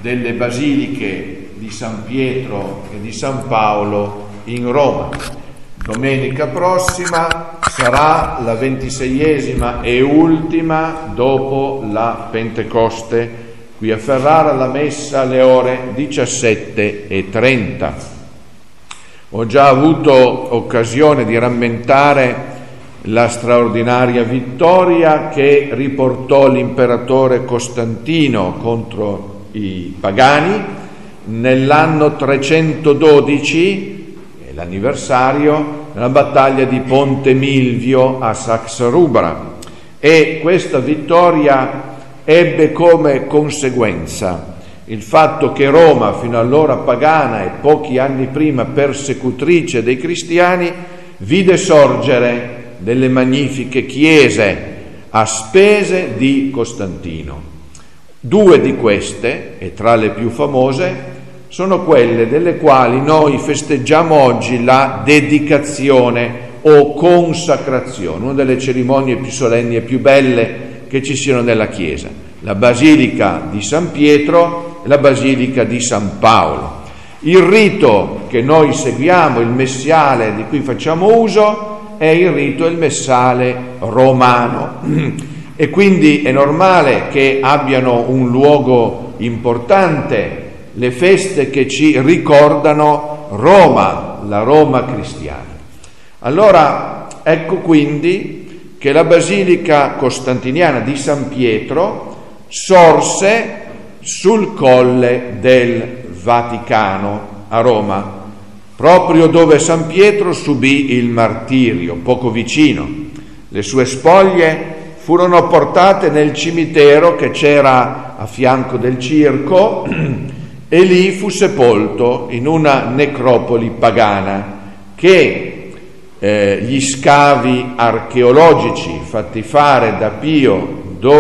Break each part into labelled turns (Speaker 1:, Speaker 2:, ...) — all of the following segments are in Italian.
Speaker 1: delle basiliche di San Pietro e di San Paolo in Roma. Domenica prossima sarà la 26esima e ultima dopo la Pentecoste, qui a Ferrara, la messa alle ore 17:30. Ho già avuto occasione di rammentare la straordinaria vittoria che riportò l'imperatore Costantino contro i pagani nell'anno 312, è l'anniversario, nella battaglia di Ponte Milvio a Saxa Rubra, e questa vittoria ebbe come conseguenza il fatto che Roma, fino allora pagana e pochi anni prima persecutrice dei cristiani, vide sorgere delle magnifiche chiese a spese di Costantino. Due di queste, e tra le più famose, sono quelle delle quali noi festeggiamo oggi la dedicazione o consacrazione, una delle cerimonie più solenni e più belle che ci siano nella Chiesa, la Basilica di San Pietro e la Basilica di San Paolo. Il rito che noi seguiamo, il messiale di cui facciamo uso, è il rito, il messale romano, e quindi è normale che abbiano un luogo importante le feste che ci ricordano Roma, la Roma cristiana. Allora ecco quindi che la Basilica Costantiniana di San Pietro sorse sul Colle del Vaticano a Roma, proprio dove San Pietro subì il martirio, poco vicino. Le sue spoglie furono portate nel cimitero che c'era a fianco del circo e lì fu sepolto in una necropoli pagana che gli scavi archeologici fatti fare da Pio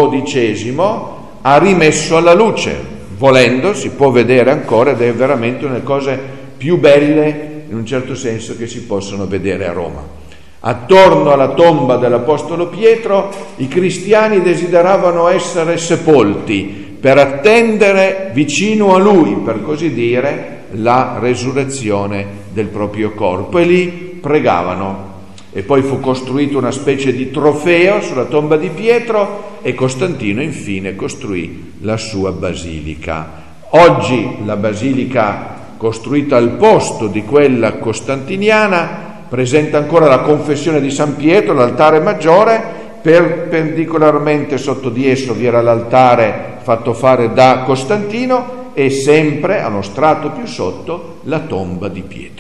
Speaker 1: XII ha rimesso alla luce. Volendo si può vedere ancora, ed è veramente una delle cose più belle in un certo senso che si possono vedere a Roma. Attorno alla tomba dell'Apostolo Pietro i cristiani desideravano essere sepolti per attendere vicino a lui, per così dire, la resurrezione del proprio corpo, e lì pregavano. E poi fu costruita una specie di trofeo sulla tomba di Pietro e Costantino infine costruì la sua basilica. Oggi la basilica costruita al posto di quella costantiniana presenta ancora la confessione di San Pietro, l'altare maggiore. Perpendicolarmente sotto di esso vi era l'altare fatto fare da Costantino e sempre a uno strato più sotto la tomba di Pietro.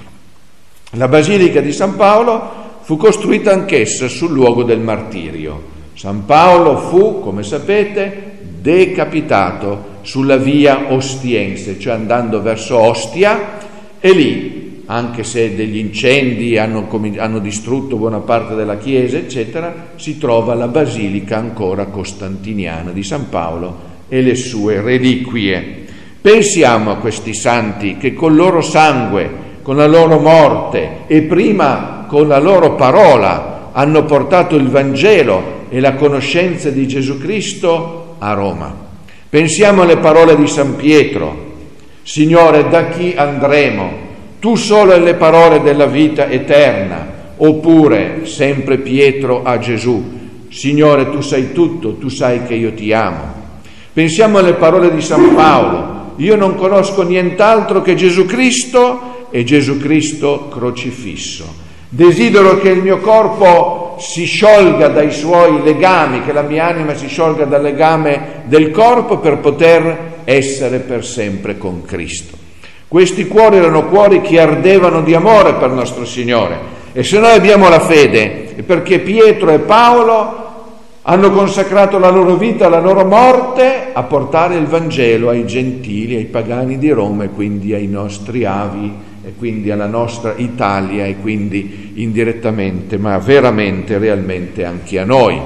Speaker 1: La Basilica di San Paolo fu costruita anch'essa sul luogo del martirio. San Paolo fu, come sapete, decapitato sulla via Ostiense, cioè andando verso Ostia, e lì, anche se degli incendi hanno distrutto buona parte della chiesa, eccetera, si trova la basilica ancora costantiniana di San Paolo e le sue reliquie. Pensiamo a questi santi che col loro sangue, con la loro morte e prima con la loro parola hanno portato il Vangelo e la conoscenza di Gesù Cristo a Roma. Pensiamo alle parole di San Pietro: Signore, da chi andremo? Tu solo hai le parole della vita eterna. Oppure, sempre Pietro a Gesù: Signore, tu sai tutto, tu sai che io ti amo. Pensiamo alle parole di San Paolo: io non conosco nient'altro che Gesù Cristo e Gesù Cristo crocifisso. Desidero che il mio corpo si sciolga dai suoi legami, che la mia anima si sciolga dal legame del corpo per poter essere per sempre con Cristo. Questi cuori erano cuori che ardevano di amore per nostro Signore, e se noi abbiamo la fede è perché Pietro e Paolo hanno consacrato la loro vita, la loro morte a portare il Vangelo ai gentili, ai pagani di Roma e quindi ai nostri avi e quindi alla nostra Italia e quindi indirettamente, ma veramente, realmente anche a noi.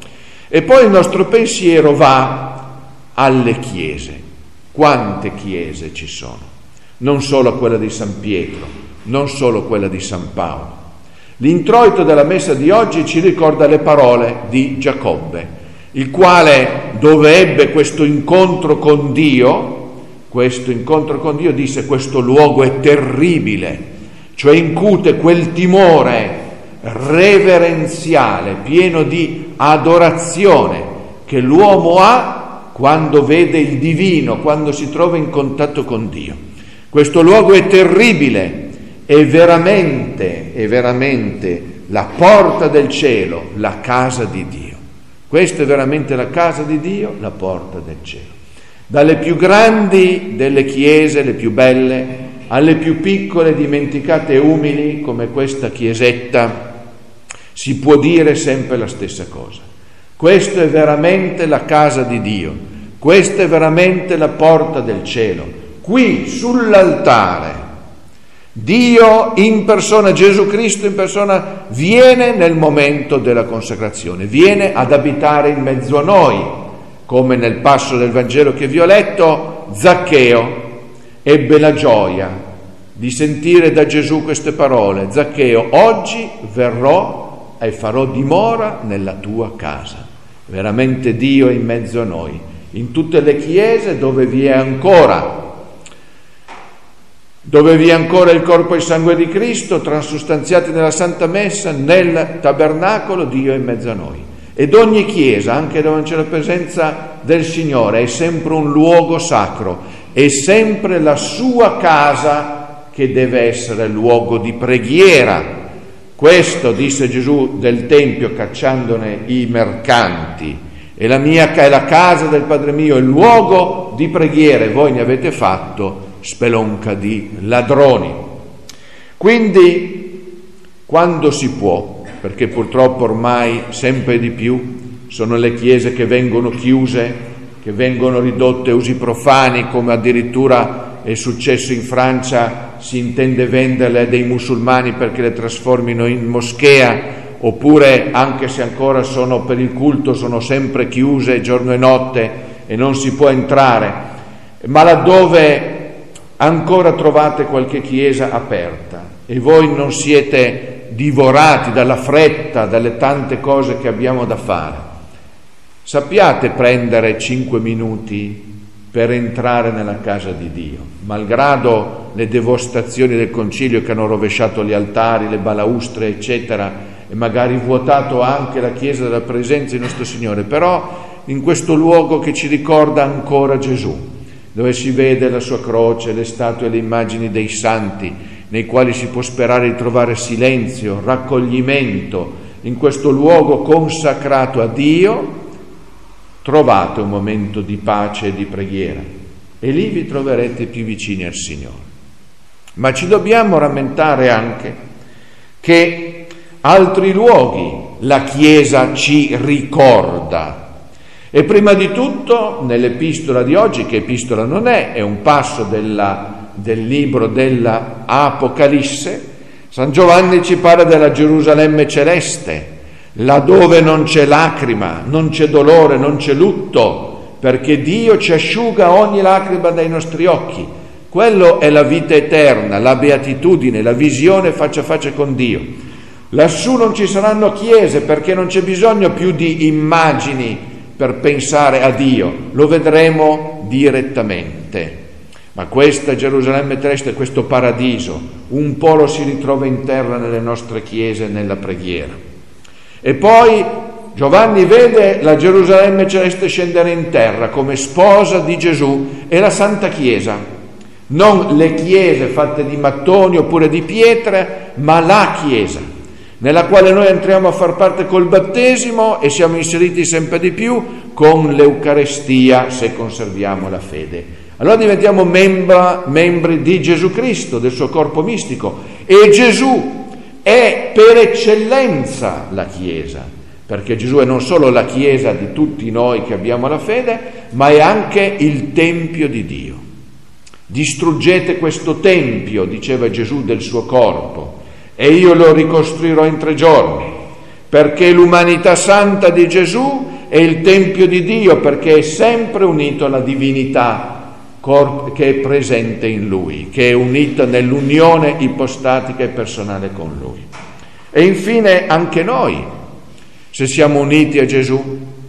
Speaker 1: E poi il nostro pensiero va alle chiese. Quante chiese ci sono? Non solo quella di San Pietro, non solo quella di San Paolo. L'introito della messa di oggi ci ricorda le parole di Giacobbe, il quale, dove ebbe questo incontro con Dio, questo incontro con Dio, disse: questo luogo è terribile, cioè incute quel timore reverenziale, pieno di adorazione che l'uomo ha quando vede il divino, quando si trova in contatto con Dio. Questo luogo è terribile, è veramente la porta del cielo, la casa di Dio. Questa è veramente la casa di Dio, la porta del cielo. Dalle più grandi delle chiese, le più belle, alle più piccole, dimenticate e umili, come questa chiesetta, si può dire sempre la stessa cosa. Questa è veramente la casa di Dio, questa è veramente la porta del cielo. Qui, sull'altare, Dio in persona, Gesù Cristo in persona, viene nel momento della consacrazione, viene ad abitare in mezzo a noi, come nel passo del Vangelo che vi ho letto. Zaccheo ebbe la gioia di sentire da Gesù queste parole: Zaccheo, oggi verrò e farò dimora nella tua casa. Veramente Dio è in mezzo a noi, in tutte le chiese dove vi è ancora il corpo e il sangue di Cristo transustanziati nella Santa Messa, nel tabernacolo, Dio è in mezzo a noi. Ed ogni chiesa, anche dove non c'è la presenza del Signore, è sempre un luogo sacro, è sempre la sua casa che deve essere luogo di preghiera. Questo disse Gesù del Tempio, cacciandone i mercanti: e la casa del Padre mio è il luogo di preghiera, e voi ne avete fatto spelonca di ladroni. Quindi, quando si può, perché purtroppo ormai sempre di più sono le chiese che vengono chiuse, che vengono ridotte a usi profani, come addirittura è successo in Francia, si intende venderle a dei musulmani perché le trasformino in moschea, oppure, anche se ancora sono per il culto, sono sempre chiuse giorno e notte e non si può entrare. Ma laddove ancora trovate qualche chiesa aperta e voi non siete divorati dalla fretta, dalle tante cose che abbiamo da fare, sappiate prendere 5 minuti per entrare nella casa di Dio, malgrado le devastazioni del concilio che hanno rovesciato gli altari, le balaustre, eccetera, e magari vuotato anche la chiesa della presenza di nostro Signore, però in questo luogo che ci ricorda ancora Gesù, dove si vede la sua croce, le statue e le immagini dei santi, nei quali si può sperare di trovare silenzio, raccoglimento, in questo luogo consacrato a Dio, trovate un momento di pace e di preghiera e lì vi troverete più vicini al Signore. Ma ci dobbiamo rammentare anche che altri luoghi la Chiesa ci ricorda. E prima di tutto nell'epistola di oggi, che epistola non è un passo del libro della Apocalisse, San Giovanni ci parla della Gerusalemme celeste, laddove non c'è lacrima, non c'è dolore, non c'è lutto, perché Dio ci asciuga ogni lacrima dai nostri occhi. Quello è la vita eterna, la beatitudine, la visione faccia a faccia con Dio. Lassù non ci saranno chiese, perché non c'è bisogno più di immagini per pensare a Dio, lo vedremo direttamente. Ma questa Gerusalemme celeste, questo paradiso, un po' lo si ritrova in terra nelle nostre chiese, nella preghiera. E poi Giovanni vede la Gerusalemme celeste scendere in terra come sposa di Gesù e la Santa Chiesa, non le chiese fatte di mattoni oppure di pietre, ma la Chiesa, nella quale noi entriamo a far parte col battesimo e siamo inseriti sempre di più con l'Eucarestia, se conserviamo la fede. Allora diventiamo membri di Gesù Cristo, del suo corpo mistico, e Gesù è per eccellenza la Chiesa, perché Gesù è non solo la Chiesa di tutti noi che abbiamo la fede, ma è anche il Tempio di Dio. Distruggete questo Tempio, diceva Gesù, del suo corpo, e io lo ricostruirò in 3 giorni, perché l'umanità santa di Gesù è il Tempio di Dio, perché è sempre unito alla divinità che è presente in Lui, che è unita nell'unione ipostatica e personale con Lui. E infine anche noi, se siamo uniti a Gesù,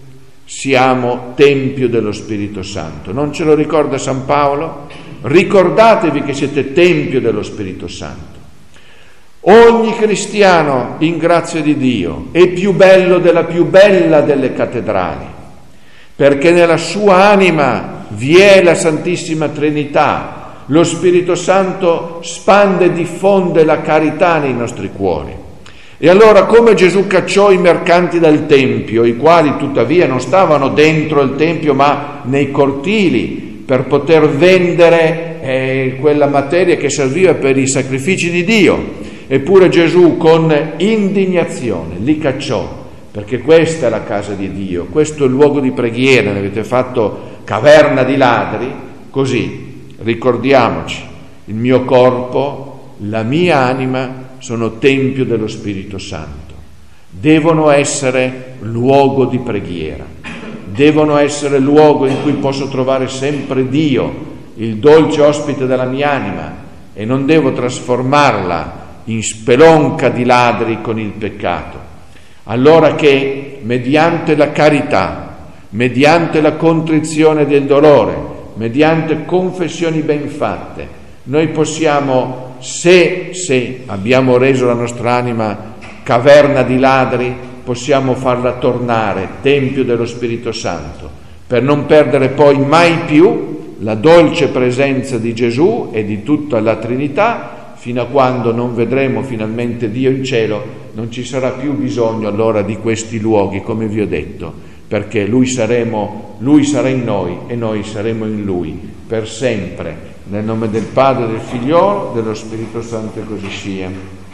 Speaker 1: siamo Tempio dello Spirito Santo. Non ce lo ricorda San Paolo? Ricordatevi che siete Tempio dello Spirito Santo. Ogni cristiano, in grazia di Dio, è più bello della più bella delle cattedrali, perché nella sua anima vi è la Santissima Trinità. Lo Spirito Santo spande e diffonde la carità nei nostri cuori. E allora, come Gesù cacciò i mercanti dal Tempio, i quali tuttavia non stavano dentro il Tempio ma nei cortili per poter vendere quella materia che serviva per i sacrifici di Dio, eppure Gesù con indignazione li cacciò, perché questa è la casa di Dio, questo è il luogo di preghiera, ne avete fatto caverna di ladri. Così ricordiamoci, il mio corpo, la mia anima sono Tempio dello Spirito Santo, devono essere luogo di preghiera, devono essere luogo in cui posso trovare sempre Dio, il dolce ospite della mia anima, e non devo trasformarla in spelonca di ladri con il peccato. Allora che mediante la carità, mediante la contrizione del dolore, mediante confessioni ben fatte, noi possiamo, se abbiamo reso la nostra anima caverna di ladri, possiamo farla tornare Tempio dello Spirito Santo, per non perdere poi mai più la dolce presenza di Gesù e di tutta la Trinità, fino a quando non vedremo finalmente Dio in cielo. Non ci sarà più bisogno allora di questi luoghi, come vi ho detto, perché Lui sarà in noi e noi saremo in Lui per sempre. Nel nome del Padre, del Figliolo, dello Spirito Santo, e così sia.